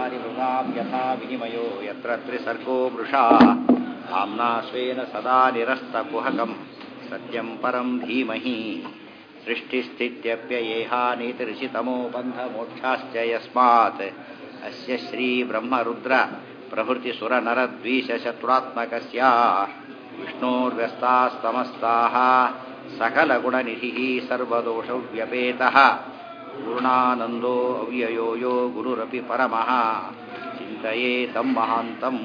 मृगां यथा विनिमयो यत्र त्रिसर्गो मृषा धाम्ना स्वेन सदा निरस्तकुहकं सत्यं परं धीमहि सृष्टिस्थित्यप्ययेहानीतिर्षितमो बन्धमोक्षाश्च यस्मात् अस्य श्रीब्रह्मरुद्र प्रभृतिसुरनरद्वीषशत्रुरात्मकस्य विष्णोर्व्यस्तास्तमस्ताः सकलगुणनिधिः सर्वदोषव्यपेतः पूर्णानन्दो अव्ययो यो गुरुरपि परमः चिन्तयेतं महान्तम्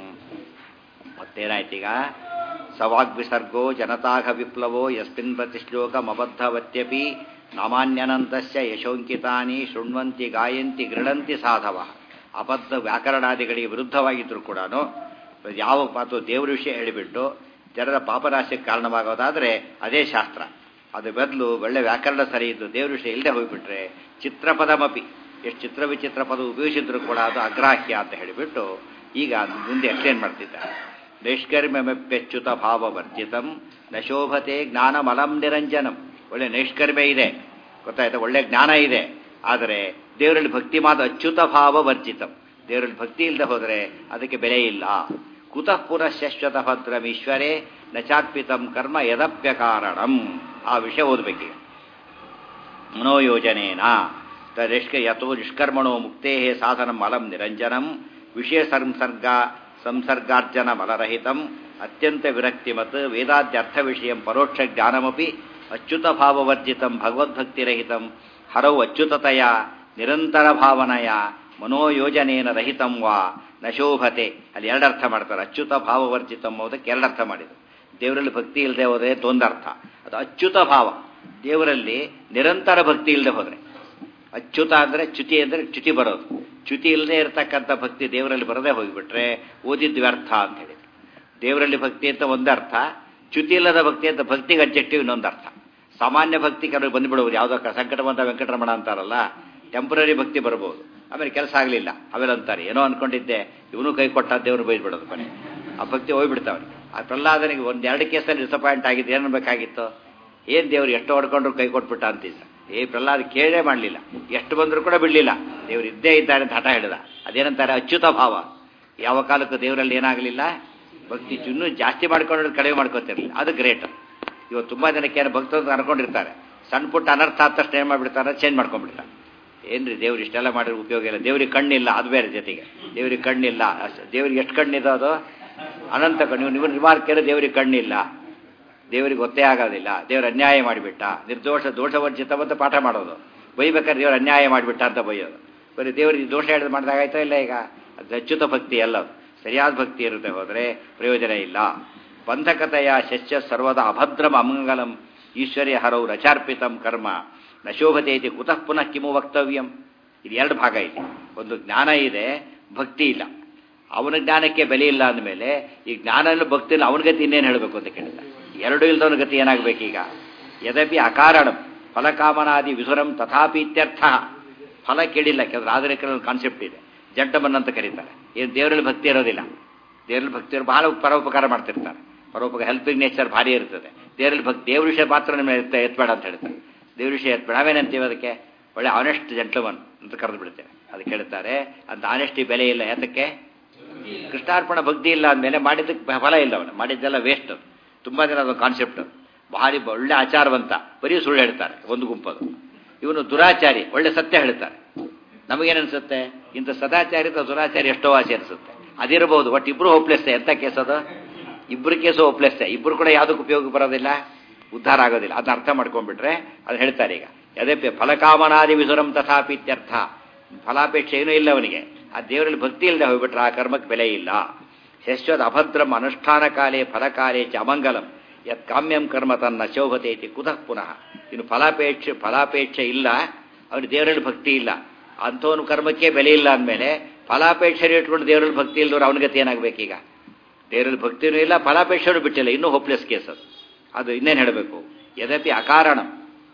ಮತ್ತೇನಾಯ್ತೀಗ ಸವಾಗ್ವಿಸರ್ಗೋ ಜನತಾಘ ವಿಪ್ಲವೋ ಯಸ್ಮಿನ್ ಪ್ರತಿಶ್ಲೋಕಮಬದ್ಧವತ್ಯಪಿ ನಾಮಾನ್ಯನಂತಸ್ಯ ಯಶೋಂಕಿತಾನಿ ಶೃಣ್ವಂತಿ ಗಾಯಂತಿ ಗೃಣಂತಿ ಸಾಧವ ಅಬದ್ಧ ವ್ಯಾಕರಣಾದಿಗಳಿಗೆ ವಿರುದ್ಧವಾಗಿದ್ದರೂ ಕೂಡ ಯಾವ ಮಾತು ದೇವರ ವಿಷಯ ಹೇಳಿಬಿಟ್ಟು ಜನರ ಪಾಪನಾಶಕ್ಕೆ ಕಾರಣವಾಗೋದಾದರೆ ಅದೇ ಶಾಸ್ತ್ರ. ಅದು ಬದಲು ಒಳ್ಳೆ ವ್ಯಾಕರಣ ಸರಿ ಇದ್ದು ದೇವ್ರ ವಿಷಯ ಇಲ್ಲದೆ ಹೋಗಿಬಿಟ್ರೆ ಚಿತ್ರಪದಮಪಿ ಎಷ್ಟು ಚಿತ್ರ ವಿಚಿತ್ರ ಪದ ಉಪಯೋಗಿಸಿದ್ರು ಕೂಡ ಅದು ಅಗ್ರಾಹ್ಯ ಅಂತ ಹೇಳಿಬಿಟ್ಟು ಈಗ ಮುಂದೆ ಎಕ್ಸ್ಪ್ಲೇನ್ ಮಾಡ್ತಿದ್ದಾರೆ. ನೈಷ್ಕರ್ಮ್ಯಮೆಪ್ಯಚ್ಯುತ ಭಾವವರ್ಜಿತಂ ನ ಶೋಭತೆ ಜ್ಞಾನಮಲಂ ನಿರಂಜನಂ. ಒಳ್ಳೆ ನೈಷ್ಕರ್ಮ್ಯ ಇದೆ, ಗೊತ್ತಾಯ್ತಾ, ಒಳ್ಳೆ ಜ್ಞಾನ ಇದೆ, ಆದರೆ ದೇವರಲ್ಲಿ ಭಕ್ತಿ ಮಾತ್ರ ಅಚ್ಯುತ ಭಾವ ವರ್ಜಿತಂ. ದೇವರಲ್ಲಿ ಭಕ್ತಿ ಇಲ್ಲದೆ ಹೋದರೆ ಅದಕ್ಕೆ ಬೆಲೆ ಇಲ್ಲ. ಕುತಃ ಪುನಃ ಶಾಶ್ವತ ಭದ್ರಂ ಈಶ್ವರೇ ನಚಾರ್ಪಿತಂ ಕರ್ಮ ಯದಪ್ಯ ಕಾರಣಂ. ಆ ವಿಷಯ ಓದಬೇಕೀಗ. ಮನೋಯೋಜನೇನ ಯಥೋ ನಿಷ್ಕರ್ಮಣೋ ಮುಕ್ತೇ ಸಾಧನಂ ಅಲಂ ನಿರಂಜನಂ ವಿಷಯ ಸಂಸರ್ಗಾರ್ಜನ ಮಲರಹಿತಂ ಅತ್ಯಂತ ವಿರಕ್ತಿಮತ್ ವೇದಾದ್ಯರ್ಥ ವಿಷಯ ಪರೋಕ್ಷ ಜ್ಞಾನಮಪಿ ಅಚ್ಯುತ ಭಾವವರ್ಜಿತಂ ಭಗವದ್ಭಕ್ತಿರಹಿತಂ ಹರೌ ಅಚ್ಯುತತೆಯ ನಿರಂತರ ಭಾವನೆಯ ಮನೋಯೋಜನೇನ ರಹಿತಂ ವಾ ನಶೋಭತೆ. ಅಲ್ಲಿ ಎರಡರ್ಥ ಮಾಡ್ತಾರೆ. ಅಚ್ಯುತ ಭಾವವರ್ಜಿತಂ ಅದಕ್ಕೆ ಎರಡರ್ಥ ಮಾಡಿದರು. ದೇವರಲ್ಲಿ ಭಕ್ತಿ ಇಲ್ಲದೆ ಹೋದರೆ ತೊಂದರ್ಥ, ಅದು ಅಚ್ಯುತ ಭಾವ. ದೇವರಲ್ಲಿ ನಿರಂತರ ಭಕ್ತಿ ಇಲ್ಲದೆ ಹೋದರೆ ಅಚ್ಯುತ ಅಂದರೆ ಚ್ಯುತಿ ಅಂದರೆ ಚ್ಯುತಿ ಬರೋದು. ಚ್ಯುತಿ ಇಲ್ಲದೆ ಇರತಕ್ಕಂಥ ಭಕ್ತಿ ದೇವರಲ್ಲಿ ಬರದೇ ಹೋಗಿಬಿಟ್ರೆ ಓದಿದ್ದು ವ್ಯರ್ಥ ಅಂತ ಹೇಳಿದ್ರು. ದೇವರಲ್ಲಿ ಭಕ್ತಿ ಅಂತ ಒಂದರ್ಥ, ಚ್ಯುತಿ ಇಲ್ಲದ ಭಕ್ತಿ ಅಂತ ಭಕ್ತಿಗೆ ಅಬ್ಜೆಕ್ಟಿವ್ ಇನ್ನೊಂದರ್ಥ. ಸಾಮಾನ್ಯ ಭಕ್ತಿ ಕೆಲವರು ಬಂದುಬಿಡ್ಬೋದು, ಯಾವುದೋ ಸಂಕಟ ಬಂದ ವೆಂಕಟರಮಣ ಅಂತಾರಲ್ಲ, ಟೆಂಪ್ರರಿ ಭಕ್ತಿ ಬರ್ಬೋದು. ಆಮೇಲೆ ಕೆಲಸ ಆಗಲಿಲ್ಲ ಅವೆಲ್ಲ ಅಂತಾರೆ, ಏನೋ ಅನ್ಕೊಂಡಿದ್ದೆ ಇವನು ಕೈ ಕೊಟ್ಟ ದೇವರು ಬೈದ್ಬಿಡೋದು, ಕೊನೆ ಆ ಭಕ್ತಿ ಹೋಗ್ಬಿಡ್ತಾವೆ. ಆ ಪ್ರಹ್ಲಾದನಿಗೆ ಒಂದೆರಡು ಕೇಸಲ್ಲಿ ಡಿಸಪಾಯಿಂಟ್ ಆಗಿದ್ದು, ಏನು ಬೇಕಾಗಿತ್ತು, ಏನು ದೇವ್ರು ಎಷ್ಟು ಹೊಡ್ಕೊಂಡ್ರು ಕೈ ಕೊಟ್ಬಿಟ್ಟ ಅಂತಿದ್ದ. ಪ್ರಹ್ಲಾದ ಕೇಳೇ ಮಾಡಲಿಲ್ಲ, ಎಷ್ಟು ಬಂದರೂ ಕೂಡ ಬಿಡಲಿಲ್ಲ, ದೇವರು ಇದ್ದೇ ಇದ್ದಾರೆ ಅಂತ ಹಠ ಹಿಡಿದ. ಅದೇನಂತಾರೆ ಅಚ್ಯುತ ಭಾವ. ಯಾವ ಕಾಲಕ್ಕೂ ದೇವರಲ್ಲಿ ಏನಾಗಲಿಲ್ಲ, ಭಕ್ತಿ ಇನ್ನೂ ಜಾಸ್ತಿ ಮಾಡ್ಕೊಂಡು ಕಡಿಮೆ ಮಾಡ್ಕೊತಿರಲಿಲ್ಲ. ಅದು ಗ್ರೇಟ್. ಇವತ್ತು ತುಂಬ ಜನಕ್ಕೆ ಏನು ಭಕ್ತರು ಅನ್ಕೊಂಡಿರ್ತಾರೆ, ಸಣ್ಣ ಪುಟ್ಟ ಅನರ್ಥ ಆದ ತಕ್ಷಣ ಏನು ಮಾಡಿಬಿಡ್ತಾರೆ, ಚೇಂಜ್ ಮಾಡ್ಕೊಂಡ್ಬಿಡ್ತಾರೆ. ಏನ್ರಿ ದೇವ್ರು ಇಷ್ಟೆಲ್ಲ ಮಾಡಿದ್ರೆ ಉಪಯೋಗ ಇಲ್ಲ, ದೇವ್ರಿಗೆ ಕಣ್ಣಿಲ್ಲ, ಅದು ಬೇರೆ. ಜೊತೆಗೆ ದೇವ್ರಿಗೆ ಕಣ್ಣಿಲ್ಲ, ದೇವ್ರಿಗೆ ಎಷ್ಟು ಕಣ್ಣಿದೆ ಅದು ಅನಂತ ಕಣ್ಣು. ನೀವು ರಿಮಾರ್ಕೇರೆ ದೇವ್ರಿಗೆ ಕಣ್ಣಿಲ್ಲ, ದೇವರಿಗೆ ಗೊತ್ತೇ ಆಗೋದಿಲ್ಲ, ದೇವರು ಅನ್ಯಾಯ ಮಾಡಿಬಿಟ್ಟ, ನಿರ್ದೋಷ ದೋಷವರ್ಜಿತವಂತ ಪಾಠ ಮಾಡೋದು, ಬೈಬೇಕಾದ್ರೆ ದೇವರು ಅನ್ಯಾಯ ಮಾಡಿಬಿಟ್ಟ ಅಂತ ಬೈಯೋದು. ಬರೀ ದೇವರಿಗೆ ದೋಷ ಹೇಳಿದ್ ಮಾಡಿದಾಗಾಯ್ತಾ ಇಲ್ಲ. ಈಗ ಅದು ಅಚ್ಯುತ ಭಕ್ತಿ ಅಲ್ಲ, ಸರಿಯಾದ ಭಕ್ತಿ ಇರುತ್ತೆ ಹೋದರೆ ಪ್ರಯೋಜನ ಇಲ್ಲ. ಬಂಧಕತೆಯ ಶಸ್ಯ ಸರ್ವದ ಅಭದ್ರಂ ಅಮಂಗಲಂ ಈಶ್ವರ್ಯ ಹರೌ ರಚಾರ್ಪಿತಂ ಕರ್ಮ ನಶೋಭತೆ ಇದೆ ಕುತಃ ಪುನಃ ಕಿಮು ವಕ್ತವ್ಯಂ. ಇದು ಎರಡು ಭಾಗ ಇದೆ. ಒಂದು ಜ್ಞಾನ ಇದೆ, ಭಕ್ತಿ ಇಲ್ಲ. ಅವನ ಜ್ಞಾನಕ್ಕೆ ಬೆಲೆ ಇಲ್ಲ ಅಂದಮೇಲೆ ಈ ಜ್ಞಾನ ಭಕ್ತಿ ಇಲ್ಲ, ಅವನ ಗತಿ ಇನ್ನೇನು ಹೇಳಬೇಕು ಅಂತ ಕೇಳಿದ. ಎರಡೂ ಇಲ್ದವನ ಗತಿ ಏನಾಗಬೇಕೀಗ. ಯದಪಿ ಅಕಾರಣಂ ಫಲಕಾಮನಾದಿ ವಿಸುರಂ ತಥಾಪಿ ಇತ್ಯರ್ಥ. ಫಲ ಕೇಳಿಲ್ಲ, ಕೆಲವರು ಆಧುನಿಕರ ಕಾನ್ಸೆಪ್ಟ್ ಇದೆ, ಜಡ್ಡಮನ್ ಅಂತ ಕರೀತಾರೆ. ಏನು ದೇವರಲ್ಲಿ ಭಕ್ತಿ ಇರೋದಿಲ್ಲ. ದೇವರಲ್ಲಿ ಭಕ್ತಿ ಬಹಳ ಪರೋಪಕಾರ ಮಾಡ್ತಿರ್ತಾರೆ, ಪರೋಪಕಾರ ಹೆಲ್ಪಿಂಗ್ ನೇಚರ್ ಭಾರಿ ಇರ್ತದೆ. ದೇವರಲ್ಲಿ ಭಕ್ತಿ, ದೇವ್ರ ವಿಷಯ ಮಾತ್ರ ನಿಮ್ಮ ಎತ್ಬೇಡ ಅಂತ ಹೇಳ್ತಾರೆ. ದೇವ್ರ ವಿಷಯ ಎತ್ಬೇಡ, ನಾವೇನಂತೀವಿ ಅದಕ್ಕೆ, ಒಳ್ಳೆ ಆನೆಸ್ಟ್ ಜೆಂಟ್ಲ್ಮನ್ ಅಂತ ಕರೆದು ಬಿಡ್ತೇವೆ. ಅದಕ್ಕೆ ಹೇಳ್ತಾರೆ ಅಂತ ಆನೆಸ್ಟಿ ಬೆಲೆ ಇಲ್ಲ. ಯಾತಕ್ಕೆ? ಕೃಷ್ಣಾರ್ಪಣ ಭಕ್ತಿ ಇಲ್ಲ ಅಂದಮೇಲೆ ಮಾಡಿದ್ದಕ್ಕೆ ಫಲ ಇಲ್ಲ, ಅವನು ಮಾಡಿದ್ದೆಲ್ಲ ವೇಸ್ಟ್. ತುಂಬ ಜನ ಅದೊಂದು ಕಾನ್ಸೆಪ್ಟ್, ಭಾರಿ ಒಳ್ಳೆ ಆಚಾರವಂತ ಬರೀ ಸುಳ್ಳು ಹೇಳ್ತಾರೆ ಒಂದು ಗುಂಪದು. ಇವನು ದುರಾಚಾರಿ ಒಳ್ಳೆ ಸತ್ಯ ಹೇಳ್ತಾರೆ. ನಮಗೇನನ್ಸುತ್ತೆ, ಇಂಥ ಸದಾಚಾರಿ ದುರಾಚಾರಿ ಎಷ್ಟೋ ಆಸೆ ಅನಿಸುತ್ತೆ. ಅದಿರಬಹುದು, ಬಟ್ ಇಬ್ರು ಹೋಪ್ಲೆಸ್. ಎಂಥ ಕೇಸ್ ಅದು? ಇಬ್ಬರು ಕೇಸು ಹೋಪ್ಲೆಸ್. ಇಬ್ಬರು ಕೂಡ ಯಾವುದಕ್ಕೆ ಉಪಯೋಗ ಬರೋದಿಲ್ಲ, ಉದ್ಧಾರ ಆಗೋದಿಲ್ಲ. ಅದನ್ನ ಅರ್ಥ ಮಾಡ್ಕೊಂಡ್ಬಿಟ್ರೆ ಅದು ಹೇಳ್ತಾರೆ. ಈಗ ಅದೇ ಫಲಕಾಮನಾದಿ ವಿಸುರಂ ತಥಾಪಿ ಇತ್ಯರ್ಥ. ಫಲಾಪೇಕ್ಷೆ ಏನೂ ಇಲ್ಲ ಅವನಿಗೆ. ಆ ದೇವರಲ್ಲಿ ಭಕ್ತಿ ಇಲ್ಲದೆ ಹೋಗ್ಬಿಟ್ರೆ ಆ ಕರ್ಮಕ್ಕೆ ಬೆಲೆ ಇಲ್ಲ. ಶಶ್ವತ್ ಅಭದ್ರಂ ಅನುಷ್ಠಾನ ಕಾಲೇ ಫಲಕಾಲೇ ಚ ಅಮಂಗಲಂ ಯತ್ ಕಾಮ್ಯಂ ಕರ್ಮ ತನ್ನ ಶೋಭತೆ ಇತಿ ಕುತಃ ಪುನಃ. ಇನ್ನು ಫಲಾಪೇಕ್ಷೆ ಇಲ್ಲ, ಅವನು ದೇವರಲ್ಲಿ ಭಕ್ತಿ ಇಲ್ಲ, ಅಂಥವನು ಕರ್ಮಕ್ಕೆ ಬೆಲೆ ಇಲ್ಲ ಅಂದಮೇಲೆ ಫಲಾಪೇಕ್ಷೆ ಇಟ್ಕೊಂಡು ದೇವರಲ್ಲಿ ಭಕ್ತಿ ಇಲ್ಲದವ್ರು ಅವನ ಗತಿ ಏನಾಗಬೇಕೀಗ. ದೇವರಲ್ಲಿ ಭಕ್ತಿನೂ ಇಲ್ಲ, ಫಲಾಪೇಕ್ಷೆನೂ ಬಿಟ್ಟಿಲ್ಲ, ಇನ್ನೂ ಹೋಪ್ಲೆಸ್ ಕೇಸ್ ಅದು. ಅದು ಇನ್ನೇನು ಹೇಳಬೇಕು. ಯದಪಿ ಅಕಾರಣಂ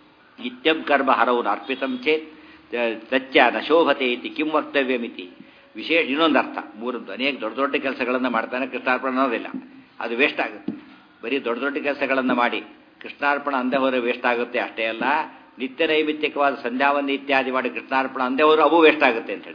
ನಿತ್ಯಂ ಕರ್ಮ ಹರವು ಅರ್ಪಿತಂ ಚೇತ್ ತಚ್ಚ ನಶೋಭತೆ ಇತಿ ಕಿಂ ವಕ್ತವ್ಯಮಿತಿ. ವಿಶೇಷ ಇನ್ನೊಂದು ಅರ್ಥ, ಅನೇಕ ದೊಡ್ಡ ದೊಡ್ಡ ಕೆಲಸಗಳನ್ನು ಮಾಡ್ತಾನೆ, ಕೃಷ್ಣಾರ್ಪಣ ಅನ್ನೋದಿಲ್ಲ, ಅದು ವೇಸ್ಟ್ ಆಗುತ್ತೆ. ಬರೀ ದೊಡ್ಡ ದೊಡ್ಡ ಕೆಲಸಗಳನ್ನು ಮಾಡಿ ಕೃಷ್ಣಾರ್ಪಣ ಅಂದೇ ಹೋದರೆ ವೇಸ್ಟ್ ಆಗುತ್ತೆ. ಅಷ್ಟೇ ಅಲ್ಲ, ನಿತ್ಯ ನೈಮಿತ್ತಿಕವಾದ ಸಂಧ್ಯಾವಂದಿ ಇತ್ಯಾದಿ ಮಾಡಿ ಕೃಷ್ಣಾರ್ಪಣ ಅಂದೇ ಹೋದ್ರೆ ಅವು ವೇಸ್ಟ್ ಆಗುತ್ತೆ ಅಂತ ಹೇಳ್ತಾರೆ.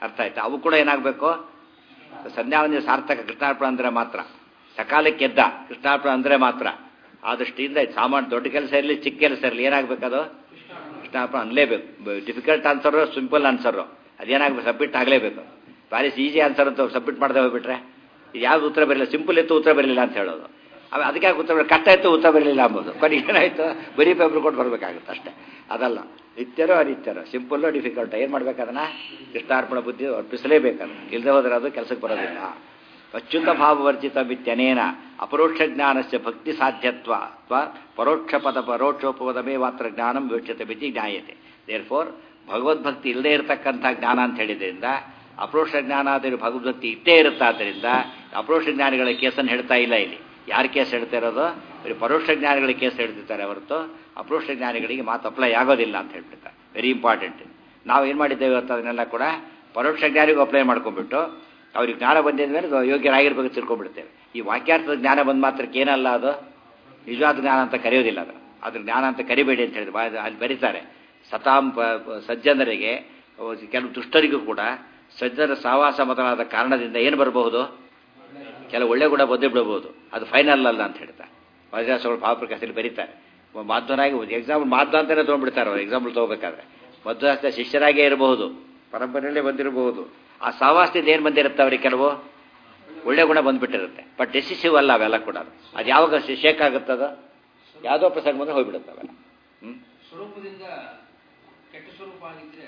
ಅರ್ಥ ಆಯ್ತಾ? ಅವು ಕೂಡ ಏನಾಗಬೇಕು, ಸಂಧ್ಯಾವಂದನೆ ಸಾರ್ಥಕ ಕೃಷ್ಣಾರ್ಪಣ ಅಂದರೆ ಮಾತ್ರ, ಸಕಾಲಕ್ಕೆ ಎದ್ದ ಕೃಷ್ಣಾರ್ಪಣ ಅಂದರೆ ಮಾತ್ರ. ಆ ದೃಷ್ಟಿಯಿಂದ ಸಾಮಾನ್ಯ ದೊಡ್ಡ ಕೆಲಸ ಇರಲಿ ಚಿಕ್ಕ ಕೆಲಸ ಇರಲಿ ಏನಾಗಬೇಕದು ಕೃಷ್ಣಾರ್ಪಣ ಅನ್ನಲೇಬೇಕು. ಡಿಫಿಕಲ್ಟ್ ಆನ್ಸರು ಸಿಂಪಲ್ ಆನ್ಸರು ಅದೇನಾಗಬೇಕು, ಸಬ್ಮಿಟ್ ಆಗಲೇಬೇಕು. ಭಾರಿ ಈಸಿ ಆನ್ಸರ್ ಅಂತ ಸಬ್ಮಿಟ್ ಮಾಡದೆ ಹೋಗ್ಬಿಟ್ರೆ ಇದು ಯಾವ್ದು ಉತ್ತರ ಬರಲಿಲ್ಲ, ಸಿಂಪಲ್ ಇತ್ತು ಉತ್ತರ ಬರಲಿಲ್ಲ ಅಂತ ಹೇಳೋದು. ಅದಕ್ಕೆ ಉತ್ತರ ಕಷ್ಟ ಇತ್ತು ಉತ್ತರ ಬರಲಿಲ್ಲ ಅಂಬೋದು. ಕೊನೆಗೆ ಏನಾಯಿತು, ಬರೀ ಪೇಪರ್ ಕೊಟ್ಟು ಬರಬೇಕಾಗುತ್ತೆ ಅಷ್ಟೇ. ಅದಲ್ಲ, ನಿತ್ಯರೋ ಅನಿತ್ಯರೋ, ಸಿಂಪಲ್ಲು ಡಿಫಿಕಲ್ಟ್ ಏನು ಮಾಡ್ಬೇಕದನ್ನ ಕೃಷ್ಣಾರ್ಪಣ ಬುದ್ಧಿ ಅರ್ಪಿಸಲೇಬೇಕದು. ಇಲ್ಲದೆ ಹೋದರೆ ಅದು ಕೆಲಸಕ್ಕೆ ಬರೋದಿಲ್ಲ. ಅಚ್ಯುತ ಭಾವವರ್ಜಿತ ಮಿತ್ಯನೇನ ಅಪರೋಕ್ಷ ಜ್ಞಾನಸ್ಯ ಭಕ್ತಿ ಸಾಧ್ಯತ್ವ ಅಥವಾ ಪರೋಕ್ಷ ಪದ ಪರೋಕ್ಷೋಪದಮೇ ಮಾತ್ರ ಜ್ಞಾನಂ ವಿವಕ್ಷತೆ ಮಿತಿ ಜ್ಞಾಯತೆ. ದೇರ್ಫೋರ್ ಭಗವದ್ಭಕ್ತಿ ಇಲ್ಲದೆ ಇರತಕ್ಕಂಥ ಜ್ಞಾನ ಅಂತ ಹೇಳಿದ್ರಿಂದ ಅಪರೋಕ್ಷ ಜ್ಞಾನ ಆದರೆ ಭಗವದ್ಭಕ್ತಿ ಇಟ್ಟೇ ಇರುತ್ತಾದ್ದರಿಂದ ಅಪರೋಕ್ಷ ಜ್ಞಾನಿಗಳ ಕೇಸನ್ನು ಹೇಳ್ತಾ ಇಲ್ಲ ಇಲ್ಲಿ. ಯಾರು ಕೇಸ್ ಹೇಳ್ತಾ ಇರೋದು, ಬರೀ ಪರೋಕ್ಷ ಜ್ಞಾನಿಗಳ ಕೇಸ್ ಹೇಳ್ತಿರ್ತಾರೆ ಹೊರತು ಅಪರೋಕ್ಷ ಜ್ಞಾನಿಗಳಿಗೆ ಮಾತು ಅಪ್ಲೈ ಆಗೋದಿಲ್ಲ ಅಂತ ಹೇಳ್ಬಿಡ್ತಾರೆ. Very important. ನಾವು ಏನು ಮಾಡಿದ್ದೇವೆ ಇವತ್ತು ಅದನ್ನೆಲ್ಲ ಕೂಡ ಪರೋಕ್ಷ ಜ್ಞಾನಿಗೂ ಅಪ್ಲೈ ಮಾಡ್ಕೊಂಡ್ಬಿಟ್ಟು ಅವ್ರಿಗೆ ಜ್ಞಾನ ಬಂದಿದ ಮೇಲೆ ಯೋಗ್ಯರಾಗಿರ್ಬೇಕು ತಿಳ್ಕೊಂಡ್ಬಿಡ್ತೇವೆ. ಈ ವಾಕ್ಯಾರ್ಥದ ಜ್ಞಾನ ಬಂದ ಮಾತ್ರಕ್ಕೆ ಏನಲ್ಲ, ಅದು ನಿಜವಾದ ಜ್ಞಾನ ಅಂತ ಕರೆಯೋದಿಲ್ಲ. ಅದ್ರ ಜ್ಞಾನ ಅಂತ ಕರಿಬೇಡಿ ಅಂತ ಹೇಳಿದ್ರು. ಅಲ್ಲಿ ಬರೀತಾರೆ, ಸತಾಂ ಸಜ್ಜನರಿಗೆ ಕೆಲವು ದುಷ್ಟರಿಗೂ ಕೂಡ ಸಜ್ಜನ ಸಹವಾಸ ಮೊದಲಾದ ಕಾರಣದಿಂದ ಏನು ಬರಬಹುದು, ಕೆಲವು ಒಳ್ಳೆ ಗುಣ ಬಂದೇ ಬಿಡಬಹುದು. ಅದು ಫೈನಲ್ ಅಲ್ಲ ಅಂತ ಹೇಳ್ತಾರೆ. ಮದ್ರಾಸಗಳು ಭಾವಪ್ರಕಾಶದಲ್ಲಿ ಬರೀತಾರೆ. ಮಾಧ್ವನಾಗಿ ಎಕ್ಸಾಂಪಲ್ ಮಾಧ್ವ ಅಂತಲೇ ತೊಗೊಂಡ್ಬಿಡ್ತಾರೆ ಅವ್ರು ಎಕ್ಸಾಂಪಲ್ ತೊಗೋಬೇಕಾದ್ರೆ. ಮಧ್ವಾಸ ಶಿಷ್ಯರಾಗೇ ಇರಬಹುದು, ಪರಂಪರೆಯಲ್ಲೇ ಬಂದಿರಬಹುದು. ಆ ಸಹವಾಸದಿಂದ ಏನು ಬಂದಿರುತ್ತೆ ಅವ್ರಿಗೆ, ಕೆಲವು ಒಳ್ಳೆ ಗುಣ ಬಂದ್ಬಿಟ್ಟಿರುತ್ತೆ. ಬಟ್ ಡೆಸಿಸಿವ್ ಅಲ್ಲ ಅವೆಲ್ಲ ಕೂಡ. ಅದು ಯಾವಾಗ ಶೇಕ್ ಆಗುತ್ತದ, ಯಾವುದೋ ಪ್ರಸಂಗ ಬಂದ್ರೆ ಹೋಗ್ಬಿಡುತ್ತೆ ಅವೆಲ್ಲ. ಸ್ವರೂಪದಿಂದ ಕೆಟ್ಟ ಸ್ವರೂಪ ಆಗಿದ್ರೆ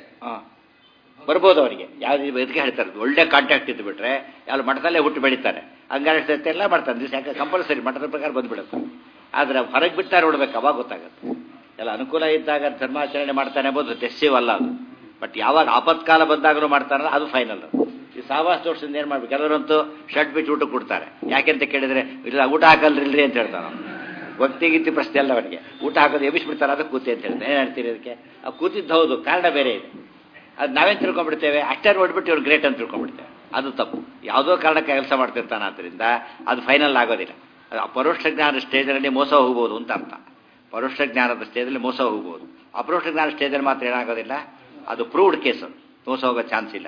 ಬರ್ಬೋದು ಅವರಿಗೆ. ಯಾವ್ದು ಇದಕ್ಕೆ ಹೇಳ್ತಾರೆ, ಒಳ್ಳೆ ಕಾಂಟ್ಯಾಕ್ಟ್ ಇದ್ದು ಬಿಟ್ರೆ ಯಾವ ಮಠದಲ್ಲೇ ಹುಟ್ಟು ಬೆಳೀತಾರೆ, ಹಂಗಾರೆ ಎಲ್ಲ ಮಾಡ್ತಾರೆ ದಿವಸ. ಯಾಕೆ ಕಂಪಲ್ಸರಿ ಮಠದ ಪ್ರಕಾರ ಬಂದ್ಬಿಡುತ್ತೆ. ಆದರೆ ಹೊರಗೆ ಬಿಟ್ಟಾರೆ ನೋಡ್ಬೇಕು, ಅವಾಗ ಗೊತ್ತಾಗುತ್ತೆ. ಎಲ್ಲ ಅನುಕೂಲ ಇದ್ದಾಗ ಧರ್ಮಾಚರಣೆ ಮಾಡ್ತಾನೆ ಎಂಬುದು ಡೆಸಿವ್ ಅಲ್ಲ ಅದು. ಬಟ್ ಯಾವಾಗ ಆಪತ್ಕಾಲ ಬಂದಾಗಲೂ ಮಾಡ್ತಾರಲ್ಲ ಅದು ಫೈನಲ್. ಈ ಸಹವಾಸ ದೋಷದಿಂದ ಏನು ಮಾಡ್ಬೇಕು, ಕೆಲವರಂತೂ ಶರ್ಟ್ ಬಿಟ್ಟು ಊಟ ಕೊಡ್ತಾರೆ. ಯಾಕೆಂತ ಕೇಳಿದ್ರೆ ಇಲ್ಲ ಊಟ ಹಾಕಲ್ರಿಲ್ರಿ ಅಂತ ಹೇಳ್ತಾರೆ. ಭಕ್ತಿಗಿತ್ತಿ ಪ್ರಶ್ನೆ ಅಲ್ಲ ಅವನಿಗೆ. ಊಟ ಹಾಕೋದು ಎಬ್ಬಿಸ್ಬಿಡ್ತಾರೆ, ಅದಕ್ಕೆ ಕೂತಿ ಅಂತ ಹೇಳ್ತಾರೆ. ಏನು ಹೇಳ್ತೀರಿ ಅದಕ್ಕೆ? ಆ ಕೂತಿದ್ದು ಹೌದು, ಕಾರಣ ಬೇರೆ ಇದೆ. ಅದು ನಾವೇನು ತಿಳ್ಕೊಂಡ್ಬಿಡ್ತೇವೆ, ಅಷ್ಟೇ ನೋಡ್ಬಿಟ್ಟು ಇವ್ರು ಗ್ರೇಟ್ ಅಂತ ತಿಳ್ಕೊಂಡ್ಬಿಡ್ತೇವೆ. ಅದು ತಪ್ಪು. ಯಾವುದೋ ಕಾರಣಕ್ಕೆ ಕೆಲಸ ಮಾಡ್ತಿರ್ತಾನೆ, ಆದ್ದರಿಂದ ಅದು ಫೈನಲ್ ಆಗೋದಿಲ್ಲ. ಅದು ಪರೋಕ್ಷ ಜ್ಞಾನ ಸ್ಟೇಜಲ್ಲಿ ಮೋಸ ಹೋಗ್ಬೋದು ಅಂತ ಅರ್ಥ. ಪರೋಕ್ಷ ಜ್ಞಾನದ ಸ್ಟೇಜಲ್ಲಿ ಮೋಸ ಹೋಗ್ಬೋದು. ಅಪರೋಕ್ಷ ಜ್ಞಾನ ಸ್ಟೇಜಲ್ಲಿ ಮಾತ್ರ ಏನಾಗೋದಿಲ್ಲ, ಅದು ಪ್ರೂವ್ಡ್ ಕೇಸು, ಮೋಸ ಹೋಗೋ ಚಾನ್ಸ್ ಇಲ್ಲ.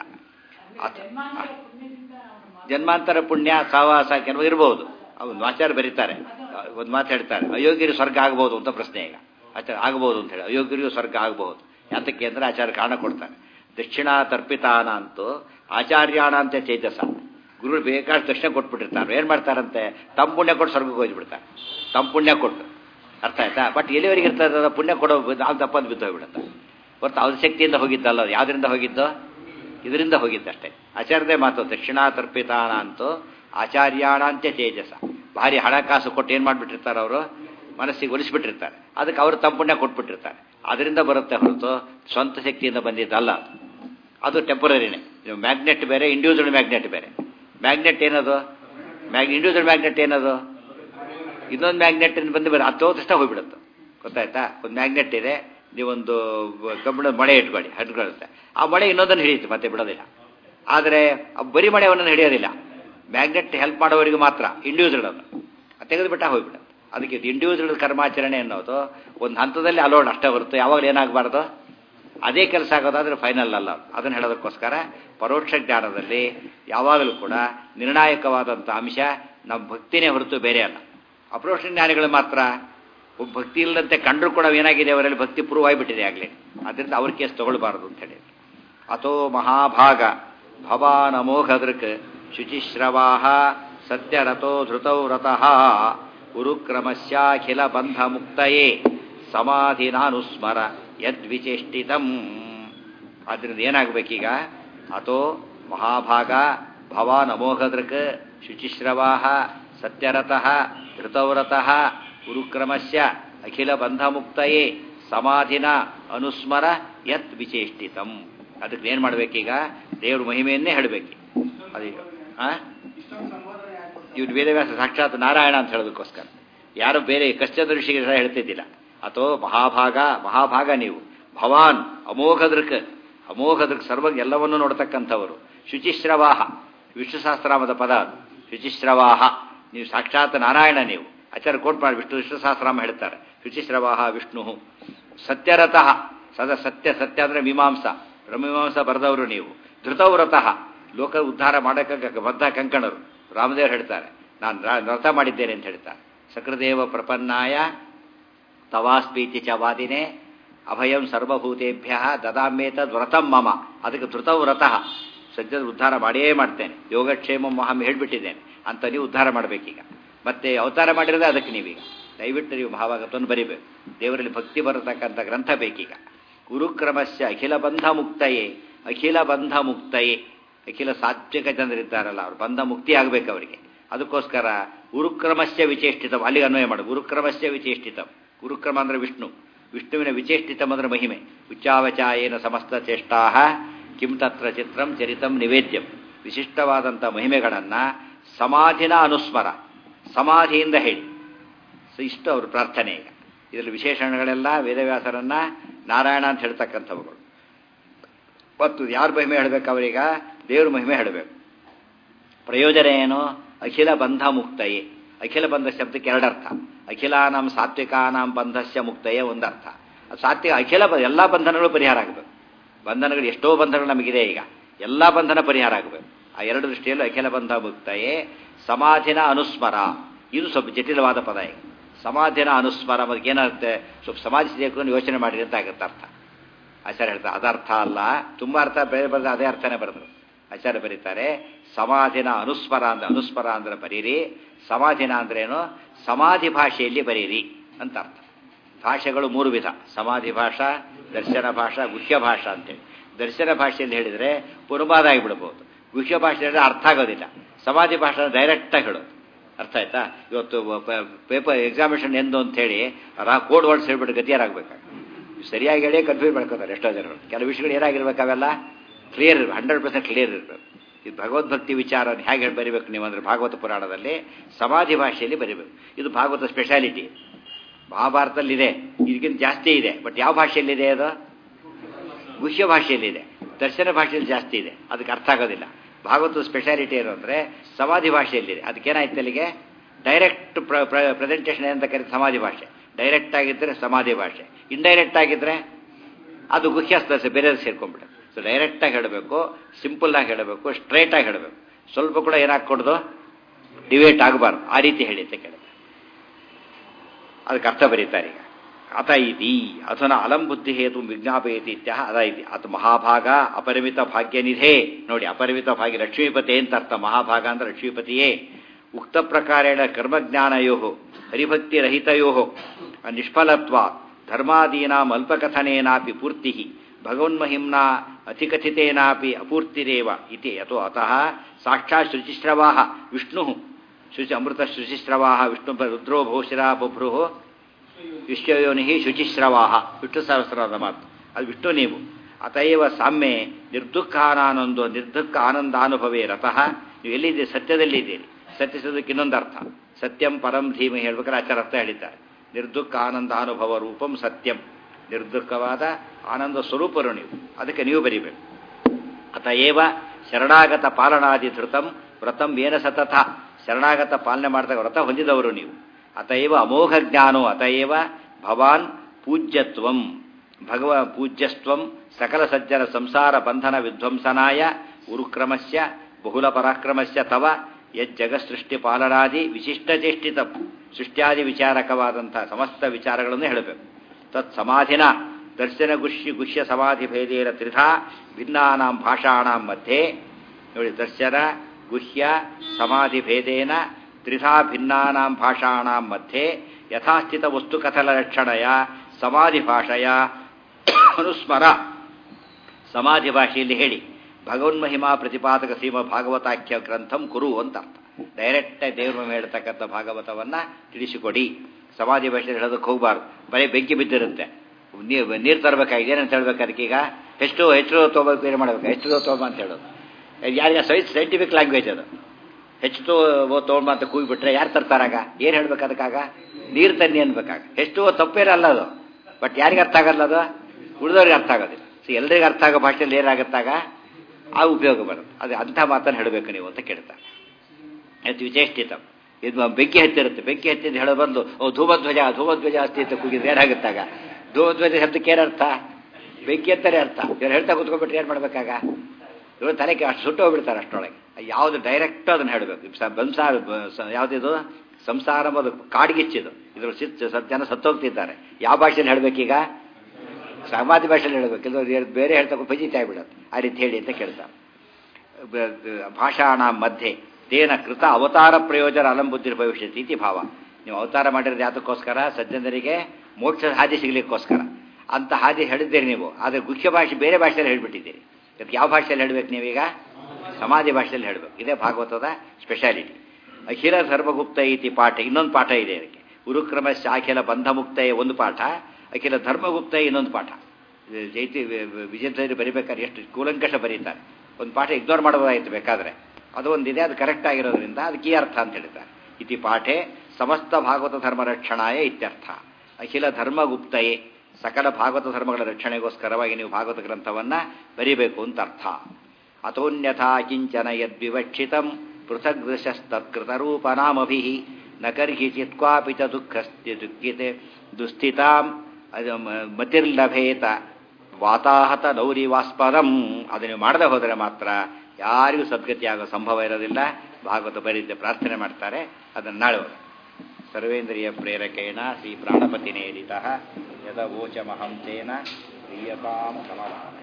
ಜನ್ಮಾಂತರ ಪುಣ್ಯ ಸಹವಾಸ ಕೆಲವು ಇರ್ಬೋದು. ಒಂದು ಆಚಾರ್ಯ ಬರೀತಾರೆ, ಒಂದು ಮಾತು ಹೇಳ್ತಾರೆ, ಅಯೋಗ್ಯರು ಸ್ವರ್ಗ ಆಗ್ಬೋದು ಅಂತ ಪ್ರಶ್ನೆ. ಈಗ ಆಚಾರ್ಯ ಆಗ್ಬೋದು ಅಂತ ಹೇಳಿ ಅಯೋಗ್ಯರಿಗೂ ಸ್ವರ್ಗ ಆಗ್ಬೋದು. ಯಾತಕ್ಕೆ ಅಂದರೆ ಆಚಾರ್ಯ ಕಾರಣ ಕೊಡ್ತಾರೆ. ದಕ್ಷಿಣ ತರ್ಪಿತಾನ ಅಂತೂ ಆಚಾರ್ಯಾಣ ಅಂತ ಚೇತಸ. ಗುರು ಬೇಕಾದ ದಕ್ಷಿಣ ಕೊಟ್ಬಿಟ್ಟಿರ್ತಾರೆ. ಏನು ಮಾಡ್ತಾರಂತೆ, ತಮ್ಮ ಪುಣ್ಯ ಕೊಟ್ಟು ಸ್ವರ್ಗಕ್ಕೆ ಹೋಗ್ಬಿಡ್ತಾರೆ. ತಮ್ಮ ಪುಣ್ಯ ಕೊಟ್ಟು, ಅರ್ಥ ಆಯ್ತಾ? ಬಟ್ ಎಲ್ಲಿವರೆಗೆ ಇರ್ತದೆ ಪುಣ್ಯ ಕೊಡೋ, ನಾವು ತಪ್ಪಂದು ಬಿದ್ದು ಹೋಗ್ಬಿಡುತ್ತೆ. ಹೊರತು ಅವ್ರ ಶಕ್ತಿಯಿಂದ ಹೋಗಿದ್ದಲ್ಲ, ಅದು ಯಾವುದರಿಂದ ಹೋಗಿದ್ದು, ಇದರಿಂದ ಹೋಗಿದ್ದಷ್ಟೇ. ಆಚಾರ್ಯದೇ ಮಾತು, ದಕ್ಷಿಣ ತರ್ಪಿತಾನ ಅಂತೂ ಆಚಾರ್ಯಾಣ ಅಂತ ತೇಜಸ. ಭಾರಿ ಹಣಕಾಸು ಕೊಟ್ಟು ಏನು ಮಾಡಿಬಿಟ್ಟಿರ್ತಾರೆ ಅವರು, ಮನಸ್ಸಿಗೆ ಒಲಿಸ್ಬಿಟ್ಟಿರ್ತಾರೆ. ಅದಕ್ಕೆ ಅವರು ತಮ್ಮ ಪುಣ್ಯ ಕೊಟ್ಬಿಟ್ಟಿರ್ತಾರೆ. ಅದರಿಂದ ಬರುತ್ತೆ ಹೊರತು ಸ್ವಂತ ಶಕ್ತಿಯಿಂದ ಬಂದಿದ್ದಲ್ಲ. ಅದು ಟೆಂಪರರಿನೇ. ಮ್ಯಾಗ್ನೆಟ್ ಬೇರೆ, ಇಂಡಿವಿಜುವಲ್ ಮ್ಯಾಗ್ನೆಟ್ ಬೇರೆ. ಮ್ಯಾಗ್ನೆಟ್ ಏನದು, ಇಂಡಿವಿಜುವಲ್ ಮ್ಯಾಗ್ನೆಟ್ ಏನದು, ಇನ್ನೊಂದು ಮ್ಯಾಗ್ನೆಟ್ ಬಂದು ಬೇರೆ ಅದು ತೋರಿಸ್ತಾ ಹೋಗ್ಬಿಡುತ್ತೆ. ಗೊತ್ತಾಯ್ತಾ? ಒಂದು ಮ್ಯಾಗ್ನೆಟ್ ಇದೆ, ನೀವೊಂದು ಕಬ್ಬಿಣದ ಮಳೆ ಇಟ್ಕೊಳ್ಳಿ, ಹಟ್ಕೊಳ್ಳುತ್ತೆ. ಆ ಮಳೆ ಇನ್ನೊಂದನ್ನು ಹಿಡಿಯುತ್ತೆ, ಮತ್ತೆ ಬಿಡೋದಿಲ್ಲ. ಆದರೆ ಬರೀ ಮಳೆ ಅವನನ್ನು ಹಿಡಿಯೋದಿಲ್ಲ. ಮ್ಯಾಗ್ನೆಟ್ ಹೆಲ್ಪ್ ಮಾಡೋವರಿಗೆ ಮಾತ್ರ, ಇಂಡಿವಿಜುವಲ್ ಅದು ತೆಗೆದುಬಿಟ್ಟ ಹೋಗ್ಬಿಡುತ್ತೆ. ಅದಕ್ಕೆ ಇಂಡಿವಿಜುವಲ್ ಕರ್ಮಾಚರಣೆ ಅನ್ನೋದು ಒಂದು ಹಂತದಲ್ಲಿ ಅಲೋಡ್ ಅಷ್ಟೇ ಹೊರತು ಯಾವಾಗಲೂ ಏನಾಗಬಾರ್ದು, ಅದೇ ಕೆಲಸ ಆಗೋದಾದ್ರೆ ಫೈನಲ್ ಅಲ್ಲ. ಅದನ್ನು ಹೇಳೋದಕ್ಕೋಸ್ಕರ ಪರೋಕ್ಷ ಜ್ಞಾನದಲ್ಲಿ ಯಾವಾಗಲೂ ಕೂಡ ನಿರ್ಣಾಯಕವಾದಂಥ ಅಂಶ ನಮ್ಮ ಭಕ್ತಿನೇ ಹೊರತು ಬೇರೆ ಅಲ್ಲ. ಅಪರೋಕ್ಷ ಜ್ಞಾನಿಗಳು ಮಾತ್ರ ಭಕ್ತಿ ಇಲ್ಲದಂತೆ ಕಂಡ್ರು ಕೂಡ ಏನಾಗಿದೆ, ಅವರಲ್ಲಿ ಭಕ್ತಿ ಪ್ರೂವ್ ಆಗಿಬಿಟ್ಟಿದೆ ಆಗಲೇ. ಅದರಿಂದ ಅವ್ರ ಕೇಸ್ ತಗೊಳ್ಬಾರದು ಅಂತ ಹೇಳಿ. ಅಥೋ ಮಹಾಭಾಗ ಭವಾನ್ ಅಮೋಘದೃಕ್ ಶುಚಿಶ್ರವಾಹ ಸತ್ಯರಥೋ ಧೃತೌ ರಥಃ ಉರುಕ್ರಮಸ್ಯಾಖಿಲ ಬಂಧ ಮುಕ್ತಯೇ ಸಮಾಧಿನಾನುಸ್ಮರ ಯದ್ವಿಚೇಷ್ಟಿತಂ. ಆದ್ದರಿಂದ ಏನಾಗಬೇಕೀಗ, ಅಥೋ ಮಹಾಭಾಗ ಭವಾನ್ ಅಮೋಘದೃಕ್ ಶುಚಿಶ್ರವಾಹ ಸತ್ಯರಥಃ ಧೃತೌರಥಃ ಉರುಕ್ರಮಸ್ಯ ಅಖಿಲ ಬಂಧ ಮುಕ್ತಯೇ ಸಮಾಧಿನ ಅನುಸ್ಮರ ಯತ್ ವಿಚೇಷ್ಟಿತಂ. ಅದಕ್ಕೆ ಏನು ಮಾಡಬೇಕೀಗ, ದೇವ್ರ ಮಹಿಮೆಯನ್ನೇ ಹೇಳಬೇಕು. ಅದೀಗ ಇವ್ರು ವೇದವ್ಯಾಸ ಸಾಕ್ಷಾತ್ ನಾರಾಯಣ ಅಂತ ಹೇಳೋದಕ್ಕೋಸ್ಕರ ಯಾರು ಬೇರೆ ಕಶ್ಚಿತ ಋಷಿಗೆ ಹೇಳ್ತಿದ್ದಿಲ್ಲ. ಅಥವಾ ಮಹಾಭಾಗ ನೀವು ಭವಾನ್ ಅಮೋಘದೃಕ್ ಸರ್ವ ಎಲ್ಲವನ್ನೂ ನೋಡ್ತಕ್ಕಂಥವರು. ಶುಚಿಶ್ರವಾಹ ವಿಷ್ಣುಸಹಸ್ರನಾಮದ ಪದ ಅದು. ಶುಚಿಶ್ರವಾಹ ನೀವು ಸಾಕ್ಷಾತ್ ನಾರಾಯಣ. ನೀವು ಆಚಾರ್ಯ ಕೋಟ್ ಮಾಡಿ ವಿಷ್ಣು ಸಹಸ್ರನಾಮ ಹೇಳ್ತಾರೆ. ಶುಚಿಶ್ರವಾಹ ವಿಷ್ಣು. ಸತ್ಯರಥಃ ಸತ್ಯ ಅಂದರೆ ಮೀಮಾಂಸ, ಬ್ರಹ್ಮಮೀಮಾಂಸ ಬರೆದವರು ನೀವು. ಧೃತವ್ರತಃ ಲೋಕ ಉದ್ಧಾರ ಮಾಡೋಕ್ಕೆ ಬದ್ಧ ಕಂಕಣರು. ರಾಮದೇವರು ಹೇಳ್ತಾರೆ, ನಾನು ವ್ರತ ಮಾಡಿದ್ದೇನೆ ಅಂತ ಹೇಳ್ತಾರೆ. ಸಕೃದೇವ ಪ್ರಪನ್ನಾಯ ತವಾಸ್ಪೀತಿ ಚ ವಾದಿನೇ ಅಭಯಂ ಸರ್ವಭೂತೇಭ್ಯ ದದಾಮೇತದ್ ವ್ರತಂ ಮಮ. ಅದಕ್ಕೆ ಧೃತವ್ರತಃ, ಸಜ್ಜದ ಉದ್ಧಾರ ಮಾಡೇ ಮಾಡ್ತೇನೆ, ಯೋಗಕ್ಷೇಮ ಮಹಂ ಹೇಳ್ಬಿಟ್ಟಿದ್ದೇನೆ ಅಂತ ನೀವು ಉದ್ಧಾರ ಮಾಡಬೇಕೀಗ. ಮತ್ತೆ ಅವತಾರ ಮಾಡಿರೋದೇ ಅದಕ್ಕೆ ನೀವೀಗ ದಯವಿಟ್ಟು ನೀವು ಭಾವಾಗತವನ್ನು ಬರಿಬೇಕು. ದೇವರಲ್ಲಿ ಭಕ್ತಿ ಬರತಕ್ಕಂಥ ಗ್ರಂಥ ಬೇಕೀಗ. ಗುರುಕ್ರಮಸ್ಯ ಅಖಿಲ ಬಂಧ ಮುಕ್ತಯೇ, ಅಖಿಲ ಬಂಧ ಮುಕ್ತಯೇ, ಅಖಿಲ ಸಾತ್ವಿಕ ಜನರಿದ್ದಾರಲ್ಲ ಅವ್ರು ಬಂಧ ಮುಕ್ತಿ ಆಗಬೇಕು ಅವರಿಗೆ. ಅದಕ್ಕೋಸ್ಕರ ಗುರುಕ್ರಮಸ್ಯ ವಿಚೇಷ್ಟಿತಂ, ಅಲ್ಲಿಗೆ ಅನ್ವಯ ಮಾಡು. ಗುರುಕ್ರಮಸ್ಯ ವಿಚೇಷ್ಟಿತಂ, ಗುರುಕ್ರಮ ಅಂದರೆ ವಿಷ್ಣು, ವಿಷ್ಣುವಿನ ವಿಚೇಷ್ಟಿತಂ ಅಂದರೆ ಮಹಿಮೆ. ಉಚ್ಚಾವಚಾಯೇನ ಸಮಸ್ತ ಚೇಷ್ಟಾ ಕಿಂ ತತ್ರ ಚಿತ್ರಂ ಚರಿತಂ ನಿವೇದ್ಯಂ. ವಿಶಿಷ್ಟವಾದಂಥ ಮಹಿಮೆಗಳನ್ನು ಸಮಾಧಿನ ಅನುಸ್ಮರ, ಸಮಾಧಿಯಿಂದ ಹೇಳಿ. ಇಷ್ಟು ಅವ್ರ ಪ್ರಾರ್ಥನೆ. ಈಗ ಇದರಲ್ಲಿ ವಿಶೇಷಣಗಳೆಲ್ಲ ವೇದವ್ಯಾಸರನ್ನ ನಾರಾಯಣ ಅಂತ ಹೇಳ್ತಕ್ಕಂಥವುಗಳು. ಮತ್ತು ಯಾರ ಮಹಿಮೆ ಹೇಳಬೇಕು ಅವರೀಗ? ದೇವ್ರ ಮಹಿಮೆ ಹೇಳಬೇಕು. ಪ್ರಯೋಜನ ಏನು? ಅಖಿಲ ಬಂಧ ಮುಕ್ತಯೇ. ಅಖಿಲ ಬಂಧ ಶಬ್ದಕ್ಕೆ ಎರಡರ್ಥ. ಅಖಿಲಾನಾಂ ಸಾತ್ವಿಕಾನಾಂ ಬಂಧಸ್ಯ ಮುಕ್ತಯೇ ಒಂದರ್ಥ. ಸಾತ್ವಿಕ ಅಖಿಲ ಎಲ್ಲ ಬಂಧನಗಳು ಪರಿಹಾರ ಆಗಬೇಕು. ಬಂಧನಗಳು ಎಷ್ಟೋ ಬಂಧನಗಳು ನಮಗಿದೆ, ಈಗ ಎಲ್ಲ ಬಂಧನ ಪರಿಹಾರ ಆಗಬೇಕು. ಆ ಎರಡು ದೃಷ್ಟಿಯಲ್ಲೂ ಅಖಿಲ ಬಂಧ ಮುಕ್ತಯೇ. ಸಮಾಧಿನ ಅನುಸ್ಮರ, ಇದು ಸ್ವಲ್ಪ ಜಟಿಲವಾದ ಪದ. ಈಗ ಸಮಾಧಿನ ಅನುಸ್ಮರ ಅದಕ್ಕೆ ಏನಾಗುತ್ತೆ? ಸ್ವಲ್ಪ ಸಮಾಧಿ ಸಿಗಬೇಕು ಯೋಚನೆ ಮಾಡಿರಿ ಅಂತ ಆಗುತ್ತೆ ಅರ್ಥ. ಆಚಾರ್ಯ ಹೇಳ್ತಾರೆ ಅದರ್ಥ ಅಲ್ಲ, ತುಂಬ ಅರ್ಥ ಬೇರೆ ಬರೆದ ಅದೇ ಅರ್ಥನೇ ಬರೆದರು. ಆಚಾರ್ಯ ಬರೀತಾರೆ ಸಮಾಧಿನ ಅನುಸ್ಮರ ಅಂದ್ರೆ, ಅನುಸ್ಮರ ಅಂದ್ರೆ ಬರೀರಿ, ಸಮಾಧಿನ ಅಂದ್ರೇನು? ಸಮಾಧಿ ಭಾಷೆಯಲ್ಲಿ ಬರೀರಿ ಅಂತ ಅರ್ಥ. ಭಾಷೆಗಳು ಮೂರು ವಿಧ: ಸಮಾಧಿ ಭಾಷಾ, ದರ್ಶನ ಭಾಷಾ, ಗುಹ್ಯ ಭಾಷಾ ಅಂತೇಳಿ. ದರ್ಶನ ಭಾಷೆಯಲ್ಲಿ ಹೇಳಿದರೆ ಪುನರ್ವಾದ ಆಗಿಬಿಡ್ಬೋದು, ಗುಹ್ಯ ಭಾಷೆ ಹೇಳಿದ್ರೆ ಅರ್ಥ ಆಗೋದಿಲ್ಲ. ಸಮಾಧಿ ಭಾಷೆ ಡೈರೆಕ್ಟಾಗಿ ಹೇಳೋದು. ಅರ್ಥ ಆಯ್ತಾ? ಇವತ್ತು ಪೇಪರ್ ಎಕ್ಸಾಮಿನೇಷನ್ ಎಂದು ಅಂಥೇಳಿ ಕೋಡ್ ವರ್ಡ್ಸ್ ಹೇಳ್ಬಿಟ್ಟು ಗತಿಯಾರಾಗಬೇಕಾಗ ಸರಿಯಾಗಿ ಹೇಳಿ ಕನ್ಫ್ಯೂಸ್ ಮಾಡ್ಕೋತಾರೆ ಎಷ್ಟೋ ಜನರು. ಕೆಲವು ವಿಷಯಗಳು ಏನಾಗಿರ್ಬೇಕು, ಅವೆಲ್ಲ ಕ್ಲಿಯರ್ 100% ಕ್ಲಿಯರ್ ಇರಬೇಕು. ಇದು ಭಗವದ್ಭಕ್ತಿ ವಿಚಾರ ಹೇಗೆ ಹೇಳಿ ಬರೀಬೇಕು ನೀವು ಅಂದರೆ ಭಾಗವತ ಪುರಾಣದಲ್ಲಿ ಸಮಾಧಿ ಭಾಷೆಯಲ್ಲಿ ಬರೀಬೇಕು. ಇದು ಭಾಗವತ ಸ್ಪೆಷಾಲಿಟಿ. ಮಹಾಭಾರತದಲ್ಲಿದೆ, ಇದಕ್ಕಿಂತ ಜಾಸ್ತಿ ಇದೆ. ಬಟ್ ಯಾವ ಭಾಷೆಯಲ್ಲಿದೆ? ಅದು ಗುಹ್ಯ ಭಾಷೆಯಲ್ಲಿದೆ. ದರ್ಶನ ಭಾಷೆಯಲ್ಲಿ ಜಾಸ್ತಿ ಇದೆ, ಅದಕ್ಕೆ ಅರ್ಥ ಆಗೋದಿಲ್ಲ. ಭಾಗವತದ ಸ್ಪೆಷಾಲಿಟಿ ಏನು ಅಂದರೆ ಸಮಾಧಿ ಭಾಷೆಯಲ್ಲಿದೆ. ಅದಕ್ಕೇನಾಯ್ತು ಅಲ್ಲಿಗೆ? ಡೈರೆಕ್ಟ್ ಪ್ರೆಸೆಂಟೇಷನ್ ಅಂತ ಕರೀತಾರೆ ಸಮಾಧಿ ಭಾಷೆ. ಡೈರೆಕ್ಟ್ ಆಗಿದ್ದರೆ ಸಮಾಧಿ ಭಾಷೆ, ಇಂಡೈರೆಕ್ಟ್ ಆಗಿದ್ದರೆ ಅದು ಗುಹ್ಯಸ್ಥ ಬೇರೆ ಸೇರ್ಕೊಂಡ್ಬಿಡುತ್ತೆ. ಸೊ ಡೈರೆಕ್ಟಾಗಿ ಹೇಳಬೇಕು, ಸಿಂಪಲ್ಲಾಗಿ ಹೇಳಬೇಕು, ಸ್ಟ್ರೈಟಾಗಿ ಹೇಳಬೇಕು. ಸ್ವಲ್ಪ ಕೂಡ ಏನಾಗ್ಕೊಡ್ದು ಡಿವೇಟ್ ಆಗಬಾರ್ದು, ಆ ರೀತಿ ಹೇಳಿ ಅಂತ ಕೇಳಿದೆ. ಅದಕ್ಕೆ ಅರ್ಥ ಬರೀತಾರೆ. ಈಗ ಅತ ಇತಿ ಅಥನ ಅಲಂ ಬುದ್ಧಿ ಹೇತು ವಿಜ್ಞಾಪಯತಿ ಇತ್ಯಹ ಅದ ಇತಿ. ಅತ ಮಹಾಭಾಗ ಅಪರಿಮಿತ ಭಾಗ್ಯನಿಧೇ. ನೋಡಿ, ಅಪರಿಮಿತ ಭಾಗ್ಯ ಲಕ್ಷ್ಮೀಪತಿ ಅಂತ ಅರ್ಥ. ಮಹಾಭಾಗ ಅಂದ್ರೆ ಲಕ್ಷ್ಮೀಪತಿಯೇ. ಉಕ್ತ ಪ್ರಕಾರೇಣ ಕರ್ಮಜ್ಞಾನಯೋ ಹರಿಭಕ್ತಿರಹಿತಯೋ ನಿಷ್ಫಲತ್ವ ಧರ್ಮಾದೀನಾಂ ಅಲ್ಪಕಥನೇನಾಪಿ ಪೂರ್ತಿ ಭಗವನ್ಮಹಿಮ್ನಾ ಅತಿಕಥಿತೇನಾಪಿ ಅಪೂರ್ತಿರೇವ ಇತಿ. ಅಥೋ ಅತಃ ಸಾಕ್ಷಾತ್ ಶುಚಿಶ್ರವಾಹ ವಿಷ್ಣು ಅಮೃತ ಶುಚಿಶ್ರವಾಹ ವಿಷ್ಣು ರುದ್ರೋ ಬಹುಶಿರಾ ಬಭ್ರು ವಿಶ್ವಯೋನಿ ಶುಚಿಶ್ರವಾಹ. ವಿಷ್ಣು ಸಹಸ್ರದ ಮಾತು, ಅದು ವಿಷ್ಣು ನೀವು. ಅತಯವ ಸಾಮ್ಯೆ ನಿರ್ದುಃಖ ಆನಂದಾನುಭವೇ ರತಃ. ನೀವು ಎಲ್ಲಿದ್ದೀರಿ? ಸತ್ಯದಲ್ಲಿದ್ದೀರಿ. ಸತ್ಯಿಸೋದಕ್ಕೆ ಇನ್ನೊಂದು ಅರ್ಥ, ಸತ್ಯಂ ಪರಂ ಧೀಮಿ ಹೇಳ್ಬೇಕಾದ್ರೆ ಆಚಾರ ಅರ್ಥ ಹೇಳಿದ್ದಾರೆ. ನಿರ್ದುಃಖ ಆನಂದಾನುಭವ ರೂಪಂ ಸತ್ಯಂ. ನಿರ್ದುಃಖವಾದ ಆನಂದ ಸ್ವರೂಪರು ನೀವು, ಅದಕ್ಕೆ ನೀವು ಬರೀಬೇಕು. ಅತಯೇವ ಶರಣಾಗತ ಪಾಲನಾದಿ ಧೃತಂ ವ್ರತಂ ಏನ ಸತತ. ಶರಣಾಗತ ಪಾಲನೆ ಮಾಡಿದಾಗ ವ್ರತ ಹೊಂದಿದವರು ನೀವು. ಅತಯೇವ ಅಮೋಘ ಜ್ಞಾನೋ ಅತಯೇವ ಭವಾನ್ ಪೂಜ್ಯತ್ವಂ ಪೂಜ್ಯಸ್ತ್ವಂ ಸಕಲ ಸಜ್ಜನ ಸಂಸಾರ ಬಂಧನ ವಿಧ್ವಂಸನಾಯ ಉರುಕ್ರಮಸ್ಯ ಬಹುಲ ಪರಾಕ್ರಮಸ್ಯ ತವ ಯಜ್ಜಗತ್ಸೃಷ್ಟಿ ಪಾಲನಾದಿ ವಿಶಿಷ್ಟ ಚೇಷ್ಟಿತ. ಸೃಷ್ಟ್ಯಾದಿ ವಿಚಾರಕವಾದಂತಹ ಸಮಸ್ತ ವಿಚಾರಗಳನ್ನು ಹೇಳಬೇಕು. ತತ್ ಸಮಾಧಿನ ದರ್ಶನ ಗುಹ್ಯ ಸಮಾಧಿ ಭೇದೇನ ತ್ರಿಧಾ ಭಿನ್ನಾನಾಂ ಭಾಷಾಣಾಂ ಮಧ್ಯೆ. ನೋಡಿ, ದರ್ಶನ ಗುಹ್ಯ ಸಮಾಧಿ ಭೇದೇನ ತ್ರಿಧಾ ಭಿನ್ನಾನಾಂ ಭಾಷಾಣಾಂ ಮಧ್ಯೆ ಯಥಾಸ್ಥಿತ ವಸ್ತುಕಥನ ಲಕ್ಷಣಯ ಸಮಾಧಿ ಭಾಷೆಯ ಅನುಸ್ಮರ. ಸಮಾಧಿ ಭಾಷೆಯಲ್ಲಿ ಹೇಳಿ ಭಗವನ್ಮಹಿಮಾ ಪ್ರತಿಪಾದಕ ಸೀಮ ಭಾಗವತಾಖ್ಯ ಗ್ರಂಥಂ ಕುರು ಅಂತ ಅರ್ಥ. ಡೈರೆಕ್ಟಾಗಿ ದೇವ್ರ ಮಹಿಮೆ ಹೇಳ್ತಕ್ಕಂಥ ಭಾಗವತವನ್ನು ತಿಳಿಸಿಕೊಡಿ. ಸಮಾಧಿ ಭಾಷೆಯಲ್ಲಿ ಹೇಳೋದಕ್ಕೆ ಹೋಗಬಾರ್ದು, ಬರೀ ಬೆಂಕಿ ಬಿದ್ದಿರುತ್ತೆ. ನೀರು ತರಬೇಕಾಗಿದೆ ಏನಂತ ಹೇಳ್ಬೇಕು? ಅದಕ್ಕೀಗ ಎಷ್ಟು ತೊಗೋಬೇಕು, ಏನು ಮಾಡಬೇಕು, ಎಷ್ಟು ತೊಗೊಂಬ ಅಂತ ಹೇಳೋದು ಯಾರಿಗೆ? ಸೈಂಟಿಫಿಕ್ ಲ್ಯಾಂಗ್ವೇಜ್ ಅದು. ಹೆಚ್ಚು ತೊಗೊಂಬ ಅಂತ ಕೂಗಿಬಿಟ್ರೆ ಯಾರು ತರ್ತಾರಾಗ? ಏನು ಹೇಳ್ಬೇಕು ಅದಕ್ಕಾಗ? ನೀರು ತನ್ನಿ ಅನ್ಬೇಕಾಗ. ಎಷ್ಟು ತಪ್ಪೇನಲ್ಲ ಅದು, ಬಟ್ ಯಾರಿಗೆ ಅರ್ಥ ಆಗಲ್ಲ ಅದು? ಉಳಿದವ್ರಿಗೆ ಅರ್ಥ ಆಗೋದಿಲ್ಲ. ಸೊ ಎಲ್ಲರಿಗೆ ಅರ್ಥ ಆಗೋ ಭಾಷೆಯಲ್ಲಿ ಏನಾಗುತ್ತಾಗ ಆ ಉಪಯೋಗ ಬರುತ್ತೆ. ಅದು ಅಂಥ ಮಾತನ್ನು ಹೇಳಬೇಕು ನೀವು ಅಂತ ಕೇಳ್ತಾರೆ. ಅದು ವಿಚೇಷ್ಟಿತ. ಇದು ಬೆಂಕಿ ಹತ್ತಿರುತ್ತೆ, ಬೆಂಕಿ ಹತ್ತಿದ್ದು ಹೇಳೋ ಬಂದು ಧೂಮಧ್ವಜ ಅಸ್ತಿ ಅಂತ ಕೂಗಿದ್ರೆ ಏನಾಗುತ್ತಾಗ? ಧೂಮಧ್ವಜ ಶಬ್ದಕ್ಕೆ ಏನರ್ಥ? ಬೆಂಕಿ ಅಂತಾನೆ ಅರ್ಥ. ಇವ್ರು ಹೇಳ್ತಾ ಕೂತ್ಕೊಂಡ್ಬಿಟ್ರೆ ಏನು ಮಾಡ್ಬೇಕಾಗ? ಇವರು ತಲೆಗೆ ಅಷ್ಟು ಸುಟ್ಟು ಹೋಗ್ಬಿಡ್ತಾರೆ ಅಷ್ಟರೊಳಗೆ. ಯಾವುದು ಡೈರೆಕ್ಟ್ ಅದನ್ನು ಹೇಳಬೇಕು. ಯಾವುದಿದು ಸಂಸಾರ ಎಂಬುದು ಕಾಡ್ಗಿಚ್ಚಿದು. ಇದ್ರ ಸ್ವಲ್ಪ ಜನ ಸತ್ತೋಗ್ತಿದ್ದಾರೆ. ಯಾವ ಭಾಷೆಯಲ್ಲಿ ಹೇಳಬೇಕೀಗ? ಸಮಾಧಿ ಭಾಷೆಯಲ್ಲಿ ಹೇಳಬೇಕು. ಇದು ಬೇರೆ ಹೇಳ್ತಾ ಫಜಿತಿ ಆಗಿಬಿಡತ್ತೆ. ಆ ರೀತಿ ಹೇಳಿ ಅಂತ ಕೇಳ್ತಾರೆ. ಭಾಷಾಣ ಮಧ್ಯೆ ತೇನ ಕೃತ ಅವತಾರ ಪ್ರಯೋಜನ ಅಲಂಬುದ್ಧಿ ಭವಿಷ್ಯತಿ ಇತಿ ಭಾವ. ನೀವು ಅವತಾರ ಮಾಡಿರೋದು ಯಾತಕ್ಕೋಸ್ಕರ? ಸಜ್ಜನರಿಗೆ ಮೋಕ್ಷದ ಹಾದಿ ಸಿಗಲಿಕ್ಕೋಸ್ಕರ. ಅಂತ ಹಾದಿ ಹೇಳಿದ್ದೀರಿ ನೀವು. ಆದರೆ ಮುಖ್ಯ ಭಾಷೆ ಬೇರೆ ಭಾಷೆಯಲ್ಲಿ ಹೇಳಿಬಿಟ್ಟಿದ್ದೀರಿ. ಅದಕ್ಕೆ ಯಾವ ಭಾಷೆಯಲ್ಲಿ ಹೇಳಬೇಕು ನೀವೀಗ? ಸಮಾಧಿ ಭಾಷೆಯಲ್ಲಿ ಹೇಳಬೇಕು. ಇದೇ ಭಾಗವತದ ಸ್ಪೆಷಾಲಿಟಿ. ಅಖಿಲ ಧರ್ಮಗುಪ್ತ ಇತಿ ಪಾಠ, ಇನ್ನೊಂದು ಪಾಠ ಇದೆ ಅದಕ್ಕೆ. ಉರುಕ್ರಮ ಅಖಿಲ ಬಂಧಮುಕ್ತಯ ಒಂದು ಪಾಠ, ಅಖಿಲ ಧರ್ಮಗುಪ್ತ ಇನ್ನೊಂದು ಪಾಠ. ಜೈತಿ ವಿಜಯದಲ್ಲಿ ಬರೀಬೇಕಾದ್ರೆ ಎಷ್ಟು ಕೂಲಂಕಷ ಬರೀತಾರೆ. ಒಂದು ಪಾಠ ಇಗ್ನೋರ್ ಮಾಡಬಹುದಾಯಿತು ಬೇಕಾದರೆ. ಅದು ಒಂದಿದೆ, ಅದು ಕರೆಕ್ಟ್ ಆಗಿರೋದ್ರಿಂದ ಅದಕ್ಕೆ ಈ ಅರ್ಥ ಅಂತ ಹೇಳಿದ್ದಾರೆ. ಇತಿ ಪಾಠೆ ಸಮಸ್ತ ಭಾಗವತ ಧರ್ಮ ರಕ್ಷಣಾಯ ಇತ್ಯರ್ಥ. ಅಖಿಲ ಧರ್ಮಗುಪ್ತಯೇ, ಸಕಲ ಭಾಗವತ ಧರ್ಮಗಳ ರಕ್ಷಣೆಗೋಸ್ಕರವಾಗಿ ನೀವು ಭಾಗವತ ಗ್ರಂಥವನ್ನು ಬರೀಬೇಕು ಅಂತ ಅರ್ಥ. ಅಥೋನ್ಯಥಾ ಕಿಂಚನ ಯದ್ವಿವಕ್ಷಿತಂ ಪೃಥಗ್ದೃಶಸ್ತತ್ಕೃತರೂಪನಾಮಭಿ ನ ಕರ್ಹಿಚಿತ್ ಕ್ವಾಪಿ ಚ ದುಃಖಿತೆ ದುಸ್ಥಿತಾಂ ಮತಿರ್ಲಭೇತ ವಾತಾಹತ ನೌರಿವಾಸ್ಪದಂ. ಅದನ್ನು ಮಾಡದೆ ಹೋದರೆ ಮಾತ್ರ ಯಾರಿಗೂ ಸದ್ಗತಿಯಾಗೋ ಸಂಭವ ಇರೋದಿಲ್ಲ. ಭಾಗವತ ಬರೀತೆ ಪ್ರಾರ್ಥನೆ ಮಾಡ್ತಾರೆ. ಅದನ್ನು ನಾಳೆ ಸರ್ವೇಂದ್ರಿಯ ಪ್ರೇರಕೇಣ ಶ್ರೀ ಪ್ರಾಣಪತಿನೇರಿತಃ ಯದವೋಚಮಹಂ ತೇನ ಪ್ರೀಯತಾಂ ಕಮಲಃ.